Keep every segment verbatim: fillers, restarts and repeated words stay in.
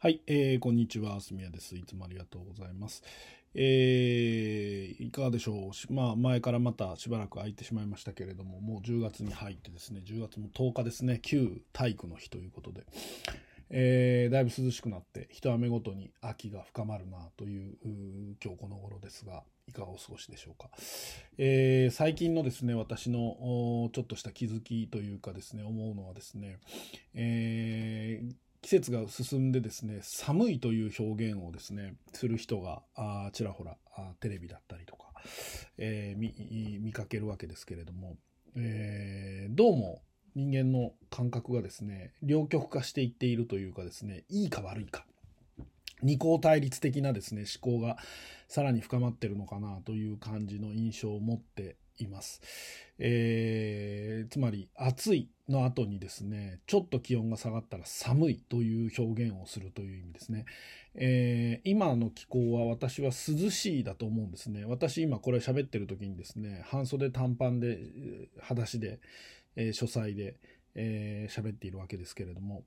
はい、えー、こんにちは、すみやです。いつもありがとうございます。えー、いかがでしょう。しまあ、前からまたしばらく空いてしまいましたけれども、もうじゅうがつに入ってですね、じゅうがつもとおかですね、旧体育の日ということで、えー、だいぶ涼しくなって、一雨ごとに秋が深まるなというう今日この頃ですが、いかがお過ごしでしょうか。えー最近のですね、私のおちょっとした気づきというかですね、思うのはですね、えー季節が進んでですね、寒いという表現をですね、する人があちらほらあテレビだったりとか、えー見見かけるわけですけれども、えーどうも人間の感覚がですね、両極化していっているというかですね、いいか悪いか、二項対立的なですね、思考がさらに深まってるのかなという感じの印象を持っています。えーつまり暑いの後にですね、ちょっと気温が下がったら寒いという表現をするという意味ですね。えー今の気候は私は涼しいだと思うんですね。私今これ喋ってる時にですね、半袖短パンで、えー裸足で、えー書斎で、えー喋っているわけですけれども、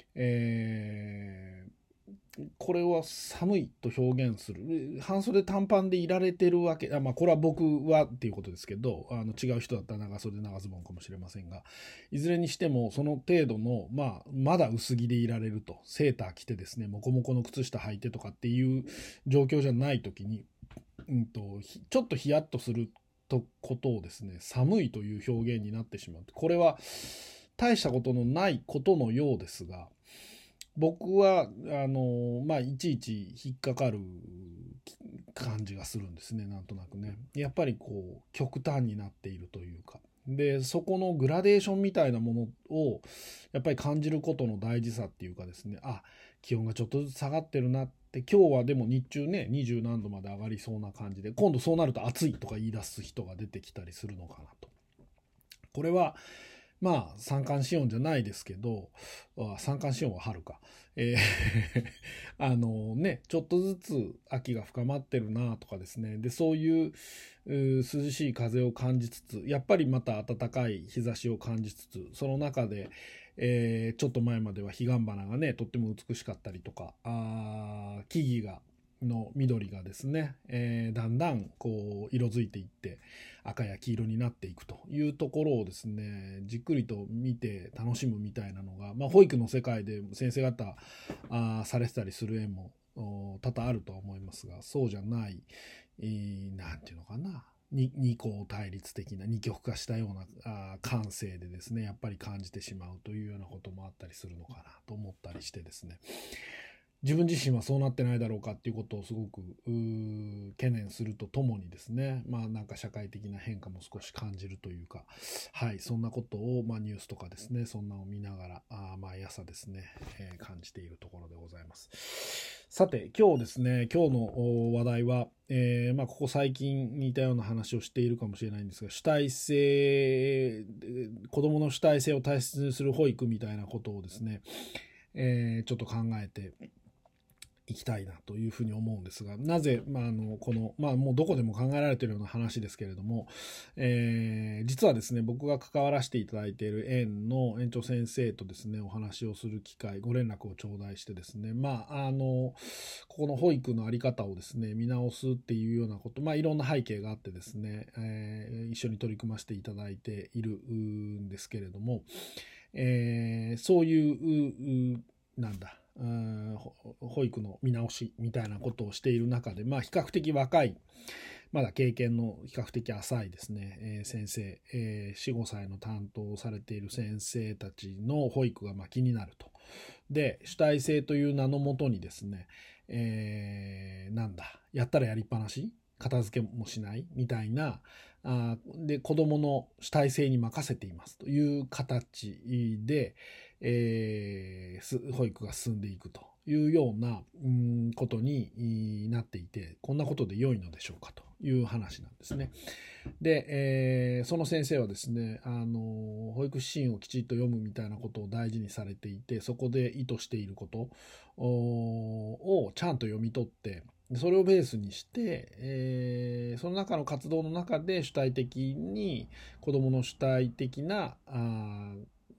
えーこれは寒いと表現する。半袖短パンでいられてるわけ。あまあ、これは僕はっていうことですけど、あの違う人だったら長袖長ズボンかもしれませんが、いずれにしてもその程度の、まあ、まだ薄着でいられると。セーター着てですね、モコモコの靴下履いてとかっていう状況じゃない時に、うんと、ちょっとヒヤッとするとことをですね、寒いという表現になってしまう。これは大したことのないことのようですが、僕はあのまあいちいち引っかかる感じがするんですね、なんとなくね。やっぱりこう極端になっているというか、でそこのグラデーションみたいなものをやっぱり感じることの大事さっていうかですね、あ、気温がちょっとずつ下がってるなって、今日はでも日中ねにじゅう何度まで上がりそうな感じで、今度そうなると暑いとか言い出す人が出てきたりするのかなと。これはまあ、三寒四温じゃないですけど、あ三寒四温は春か。えーあのね、ちょっとずつ秋が深まってるなとかですね。で、そういうう涼しい風を感じつつ、やっぱりまた暖かい日差しを感じつつ、その中で、えーちょっと前までは彼岸花がね、とっても美しかったりとか、あー木々が、の緑がですね、えーだんだんこう色づいていって赤や黄色になっていくというところをですね、じっくりと見て楽しむみたいなのが、まあ、保育の世界で先生方あされてたりする園も多々あるとは思いますが、そうじゃない、えーなんていうのかな、二二項対立的な二極化したようなあ感性でですね、やっぱり感じてしまうというようなこともあったりするのかなと思ったりしてですね、自分自身はそうなってないだろうかっていうことをすごく懸念するとともにですね、まあなんか社会的な変化も少し感じるというか、はい、そんなことを、まあ、ニュースとかですね、そんなのを見ながらあ毎朝ですね、えー感じているところでございます。さて今日ですね、今日の話題は、えーまあ、ここ最近似たような話をしているかもしれないんですが、主体性、子どもの主体性を大切にする保育みたいなことをですね、えーちょっと考えていきたいなというふうに思うんですが、なぜ、まあ、あのこの、まあ、もうどこでも考えられているような話ですけれども、えー実はですね、僕が関わらせていただいている園の園長先生とですね、お話をする機会、ご連絡を頂戴してですね、まあ、あのここの保育の在り方をですね、見直すっていうようなこと、まあ、いろんな背景があってですね、えー一緒に取り組ませていただいているんですけれども、えーそういう、うなんだ、うん保育の見直しみたいなことをしている中で、まあ、比較的若い、まだ経験の比較的浅いですね、えー先生、えー、よん、ごさいの担当をされている先生たちの保育がまあ気になると。で、主体性という名のもとにですね、えーなんだ、やったらやりっぱなし、片付けもしないみたいな、あで、子供の主体性に任せていますという形で、えー保育が進んでいくというようなうんことになっていて、こんなことで良いのでしょうかという話なんですね。で、えーその先生はですね、あの保育指針をきちっと読むみたいなことを大事にされていて、そこで意図していることをちゃんと読み取って、それをベースにして、えーその中の活動の中で主体的に子どもの主体的なあ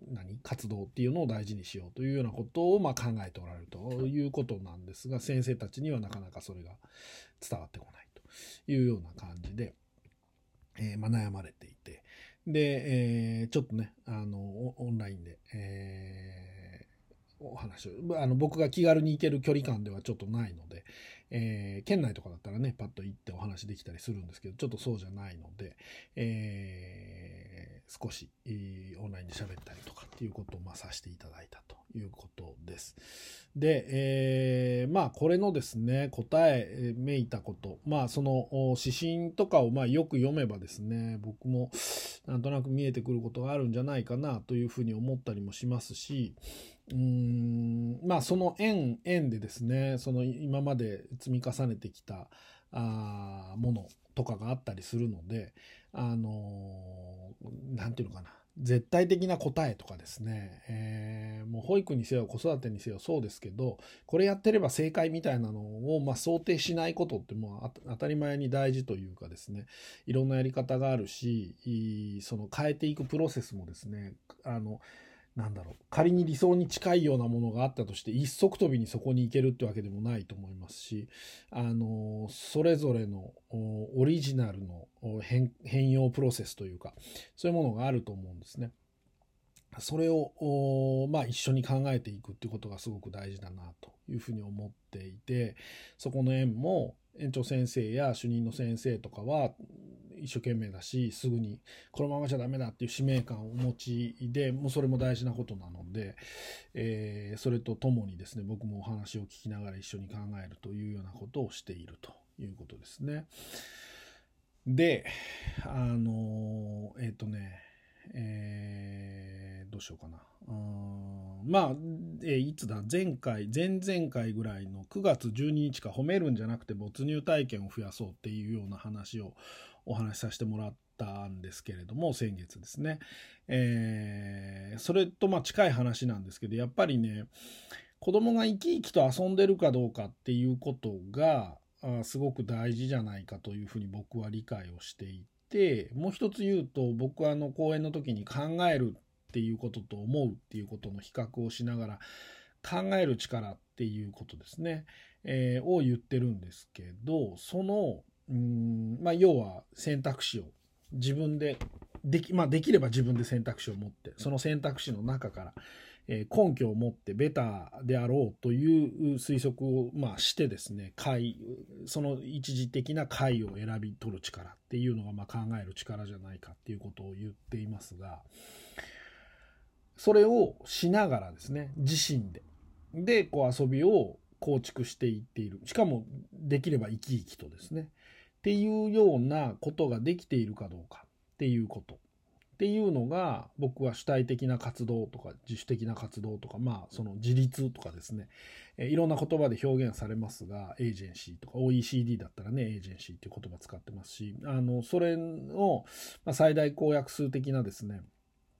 何活動っていうのを大事にしようというようなことをまあ考えておられるということなんですが、先生たちにはなかなかそれが伝わってこないというような感じで、えーまあ、悩まれていて、で、えーちょっとねあのオンラインで、えーお話をあの僕が気軽に行ける距離感ではちょっとないので、えー県内とかだったらねパッと行ってお話できたりするんですけど、ちょっとそうじゃないので、えー少し、えーオンラインで喋ったりとかっていうことをまあさせていただいたということです。で、えーまあこれのですね答えめいたこと、まあそのお指針とかをまあよく読めばですね、僕もなんとなく見えてくることがあるんじゃないかなというふうに思ったりもしますし、うーんまあその縁縁でですね、その今まで積み重ねてきたあーものとかがあったりするので、あのーなんていうのかな、絶対的な答えとかですね、えーもう保育にせよ子育てにせよそうですけど、これやってれば正解みたいなのを、まあ、想定しないことってもうあ当たり前に大事というかですね、いろんなやり方があるし、いその変えていくプロセスもですね、あのなんだろう、仮に理想に近いようなものがあったとして一足飛びにそこに行けるってわけでもないと思いますし、あのそれぞれのおオリジナルのお変変容プロセスというか、そういうものがあると思うんですね。それをおまあ一緒に考えていくっていうことがすごく大事だなというふうに思っていて、そこの園も園長先生や主任の先生とかは一生懸命だし、すぐにこのままじゃダメだっていう使命感をお持ちで、もうそれも大事なことなので、えーそれとともにですね、僕もお話を聞きながら一緒に考えるというようなことをしているということですね。で、あのえっ、とね、えーどうしようかな。うーんまあ、えーいつだ、前回、前々回ぐらいのくがつじゅうににちか、褒めるんじゃなくて没入体験を増やそうっていうような話をお話しさせてもらったんですけれども、先月ですね。えーそれとまあ近い話なんですけど、やっぱりね、子供が生き生きと遊んでるかどうかっていうことがあすごく大事じゃないかというふうに僕は理解をしていて、もう一つ言うと、僕はあの講演の時に考えるっていうことと思うっていうことの比較をしながら、考える力っていうことですね、えーを言ってるんですけど、そのうーんまあ要は選択肢を自分ででき、まあ、できれば自分で選択肢を持って、その選択肢の中からえー根拠を持ってベターであろうという推測をまあしてですね、解その一時的な解を選び取る力っていうのがまあ考える力じゃないかっていうことを言っていますが、それをしながらですね、自身ででこう遊びを構築していっている、しかもできれば生き生きとですねっていうようなことができているかどうかっていうことっていうのが、僕は主体的な活動とか自主的な活動とか、まあその自立とかですね、えいろんな言葉で表現されますが、エージェンシーとか オーイーシーディー だったらねエージェンシーっていう言葉使ってますし、あのそれのまあ最大公約数的なですね、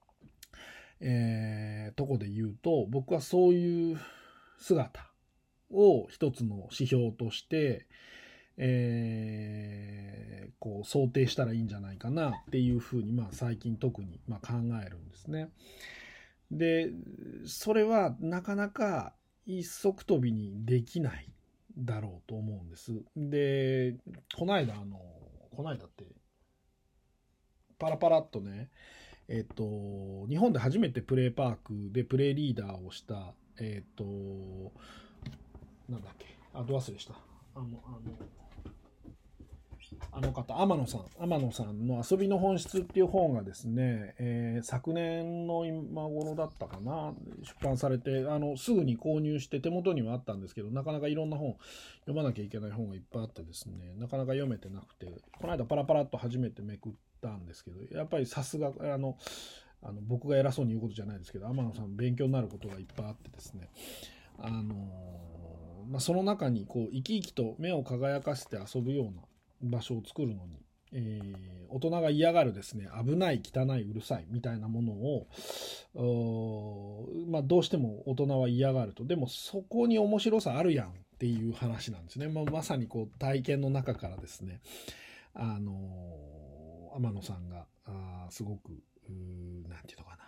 えーとこで言うと、僕はそういう姿を一つの指標として、えーこう想定したらいいんじゃないかなっていうふうに、まあ、最近特にまあ考えるんですね。でそれはなかなか一足飛びにできないだろうと思うんです。でこの間あのこの間ってパラパラっとね、えっと日本で初めてプレーパークでプレーリーダーをしたえっとなんだっけ、あど忘れしたあのあのあの方、天野さん、天野さんの遊びの本質っていう本がですね、えー昨年の今頃だったかな、出版されて、あの、すぐに購入して手元にはあったんですけど、なかなかいろんな本、読まなきゃいけない本がいっぱいあってですね、なかなか読めてなくて、この間パラパラっと初めてめくったんですけど、やっぱりさすが、あの、あの僕が偉そうに言うことじゃないですけど、天野さん勉強になることがいっぱいあってですね、あのまあ、その中にこう生き生きと目を輝かせて遊ぶような場所を作るのに、えー大人が嫌がるですね、危ない汚いうるさいみたいなものを、まあ、どうしても大人は嫌がると。でもそこに面白さあるやんっていう話なんですね。まあ、まさにこう体験の中からですね、あの天野さんがあすごくなんていうのかな、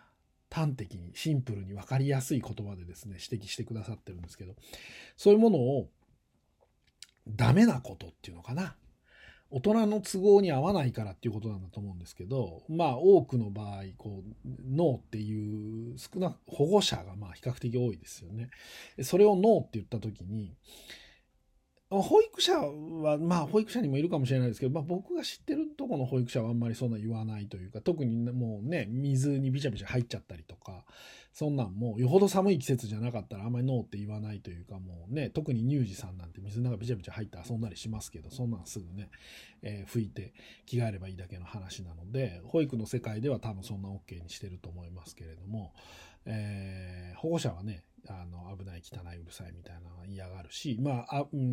端的にシンプルに分かりやすい言葉でですね指摘してくださってるんですけど、そういうものをダメなことっていうのかな、大人の都合に合わないからっていうことなんだと思うんですけど、まあ多くの場合こうノーっていう少な保護者がまあ比較的多いですよね。それをノーって言った時に、保育者はまあ保育者にもいるかもしれないですけど、まあ、僕が知ってるところの保育者はあんまりそんな言わないというか、特にもうね水にびちゃびちゃ入っちゃったりとか、そんなんもうよほど寒い季節じゃなかったらあんまりノーって言わないというか、もうね特に乳児さんなんて水の中びちゃびちゃ入って遊んだりしますけど、そんなんすぐね、えー、拭いて着替えればいいだけの話なので、保育の世界では多分そんな OK にしてると思いますけれども、えー、保護者はねあの危ない、汚い、うるさいみたいなのは嫌がるし、まあ、あ、うん、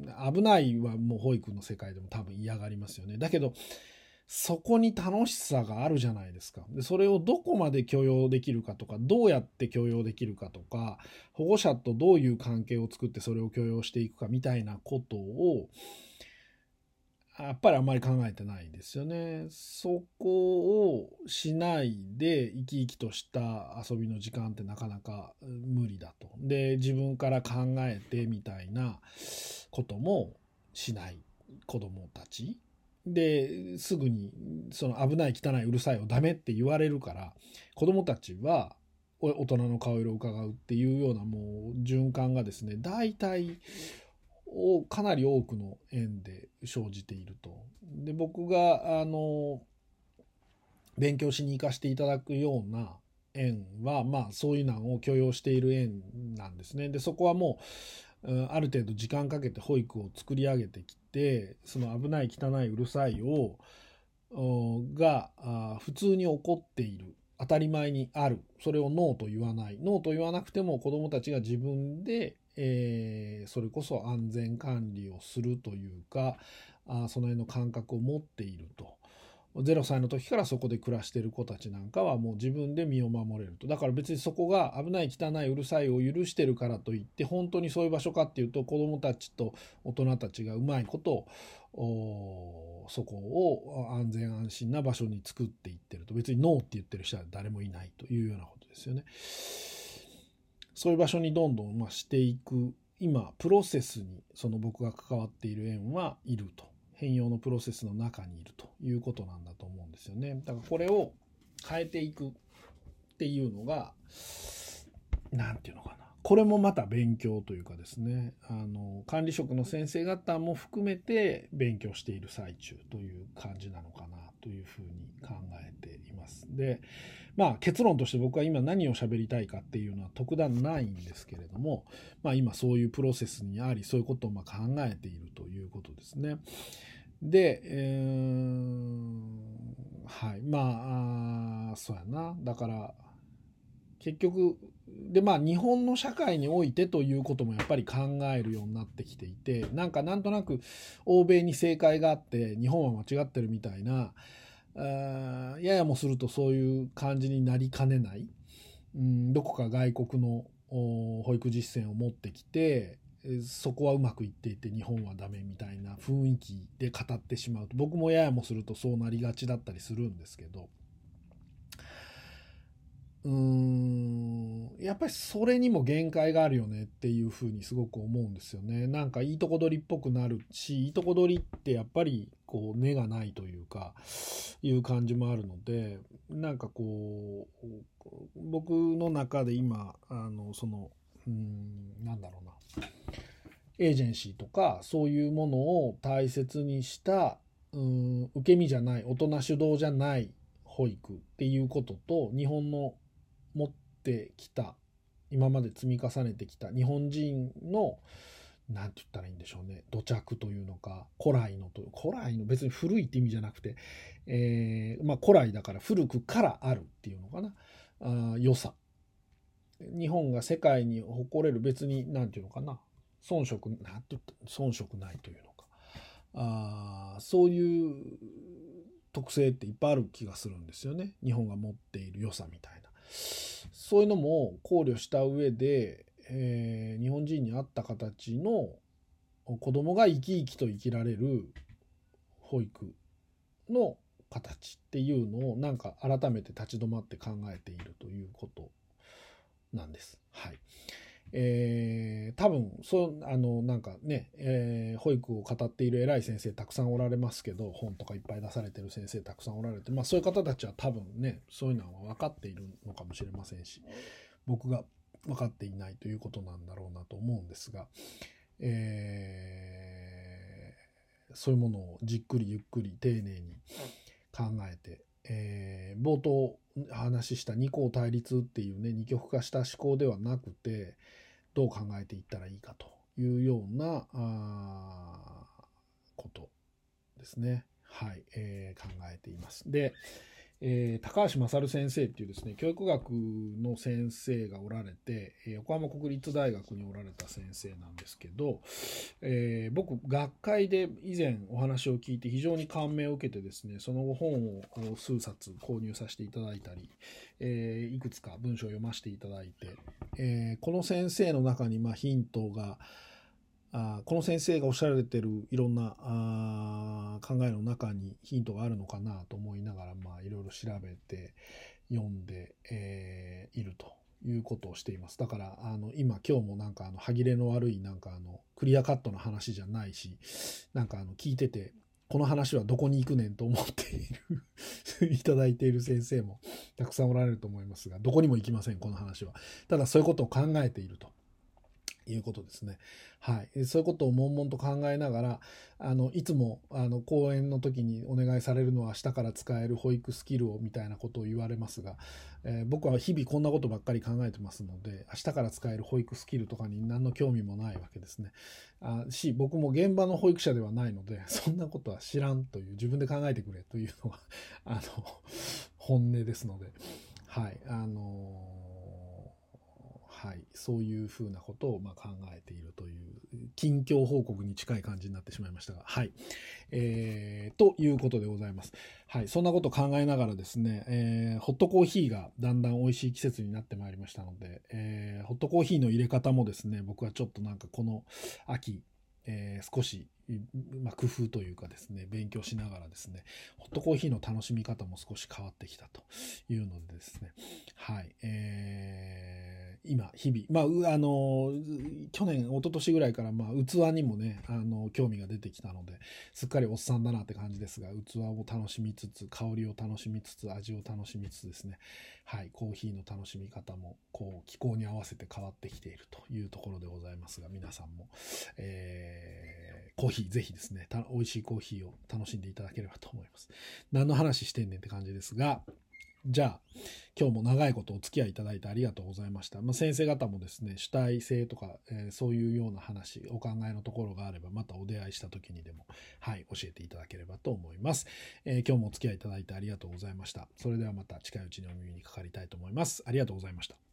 危ないはもう保育の世界でも多分嫌がりますよね。だけどそこに楽しさがあるじゃないですか。でそれをどこまで許容できるかとか、どうやって許容できるかとか、保護者とどういう関係を作ってそれを許容していくかみたいなことをやっぱりあんまり考えてないですよね。そこをしないで生き生きとした遊びの時間ってなかなか無理だと。で、自分から考えてみたいなこともしない子供たち。で、すぐにその危ない、汚い、うるさいをダメって言われるから、子供たちは大人の顔色を伺うっていうようなもう循環がですね、大体をかなり多くの園で生じていると。で僕があの勉強しに行かせていただくような園はまあそういうのを許容している園なんですね。でそこはもうある程度時間かけて保育を作り上げてきて、その危ない汚いうるさいをが普通に起こっている、当たり前にある、それをノーと言わない、ノーと言わなくても子どもたちが自分でえー、それこそ安全管理をするというか、あその辺の感覚を持っていると。ゼロさいの時からそこで暮らしている子たちなんかはもう自分で身を守れると。だから別にそこが危ない、汚い、うるさいを許してるからといって本当にそういう場所かっていうと、子どもたちと大人たちがうまいことをそこを安全安心な場所に作っていってると。別にノーって言ってる人は誰もいないというようなことですよね。そういう場所にどんどんまあしていく今プロセスにその僕が関わっている園はいると、変容のプロセスの中にいるということなんだと思うんですよね。だからこれを変えていくっていうのがなんていうのかな、これもまた勉強というかですね、あの管理職の先生方も含めて勉強している最中という感じなのかなというふうに考えています。でまあ結論として僕は今何を喋りたいかっていうのは特段ないんですけれども、まあ今そういうプロセスにあり、そういうことをまあ考えているということですね。で、えー、はいまあ、あそうやな、だから結局でまあ日本の社会においてということもやっぱり考えるようになってきていて、なんかなんとなく欧米に正解があって日本は間違ってるみたいな、あややもするとそういう感じになりかねない、うん、どこか外国の保育実践を持ってきてそこはうまくいっていて日本はダメみたいな雰囲気で語ってしまうと、僕もややもするとそうなりがちだったりするんですけど、うーんやっぱりそれにも限界があるよねっていうふうにすごく思うんですよね。なんかいいとこ取りっぽくなるし、いいとこ取りってやっぱりこう根がないというかいう感じもあるので、なんかこう僕の中で今あのそのうーんなんだろうな、エージェンシーとかそういうものを大切にしたうーん受け身じゃない大人主導じゃない保育っていうことと、日本の持ってきた今まで積み重ねてきた日本人のなんて言ったらいいんでしょうね、土着というのか古来のと古来の別に古いって意味じゃなくて、えー、まあ古来だから古くからあるっていうのかな、あ良さ、日本が世界に誇れる別になんていうのかな、遜色なんて言った遜色ないというのか、あそういう特性っていっぱいある気がするんですよね。日本が持っている良さみたいな、そういうのも考慮した上で、えー、日本人に合った形の子供が生き生きと生きられる保育の形っていうのをなんか改めて立ち止まって考えているということなんです。はい。えー、多分そうあのなんかね、えー、保育を語っている偉い先生たくさんおられますけど、本とかいっぱい出されてる先生たくさんおられて、まあそういう方たちは多分ねそういうのは分かっているのかもしれませんし、僕が分かっていないということなんだろうなと思うんですが、えー、そういうものをじっくりゆっくり丁寧に考えて、えー、冒頭話した二項対立っていうね二極化した思考ではなくて、どう考えていったらいいかというようなあことですね。はい、えー、考えています。で、えー、高橋勝先生っていうですね、教育学の先生がおられて、横浜国立大学におられた先生なんですけど、えー、僕、学会で以前お話を聞いて非常に感銘を受けてですね、その後本を数冊購入させていただいたり、えー、いくつか文章を読ませていただいて、えー、この先生の中にまあヒントが、あこの先生がおっしゃられているいろんなあ考えの中にヒントがあるのかなと思いながら、まあ、いろいろ調べて読んで、えー、いるということをしています。だからあの今今日もなんかあの歯切れの悪いなんかあのクリアカットの話じゃないし、なんかあの聞いててこの話はどこに行くねんと思っているいただいている先生もたくさんおられると思いますが、どこにも行きませんこの話は。ただそういうことを考えているということですね。はい。そういうことを悶々と考えながら、あの、いつも、あの、講演の時にお願いされるのは明日から使える保育スキルをみたいなことを言われますが、えー、僕は日々こんなことばっかり考えてますので、明日から使える保育スキルとかに何の興味もないわけですね。あし、僕も現場の保育者ではないので、そんなことは知らんという、自分で考えてくれというのが、あの、本音ですので、はい。あのーはい、そういうふうなことをまあ考えているという近況報告に近い感じになってしまいましたが、はい、えー、ということでございます。はい、そんなことを考えながらですね、えー、ホットコーヒーがだんだん美味しい季節になってまいりましたので、えー、ホットコーヒーの入れ方もですね、僕はちょっとなんかこの秋、えー、少し、まあ、工夫というかですね、勉強しながらですね、ホットコーヒーの楽しみ方も少し変わってきたというのでですね、はい、えー、今、日々、まあ、あの、去年、一昨年ぐらいから、まあ、器にもね、あの、興味が出てきたので、すっかりおっさんだなって感じですが、器を楽しみつつ、香りを楽しみつつ、味を楽しみつつですね、はい、コーヒーの楽しみ方も、こう、気候に合わせて変わってきているというところでございますが、皆さんも、えー、コーヒー、ぜひですね、美味しいコーヒーを楽しんでいただければと思います。何の話してんねんって感じですが、じゃあ、今日も長いことお付き合いいただいてありがとうございました。まあ、先生方もですね、主体性とか、えー、そういうような話、お考えのところがあれば、またお出会いした時にでも、はい、教えていただければと思います。えー、今日もお付き合いいただいてありがとうございました。それではまた近いうちにお耳にかかりたいと思います。ありがとうございました。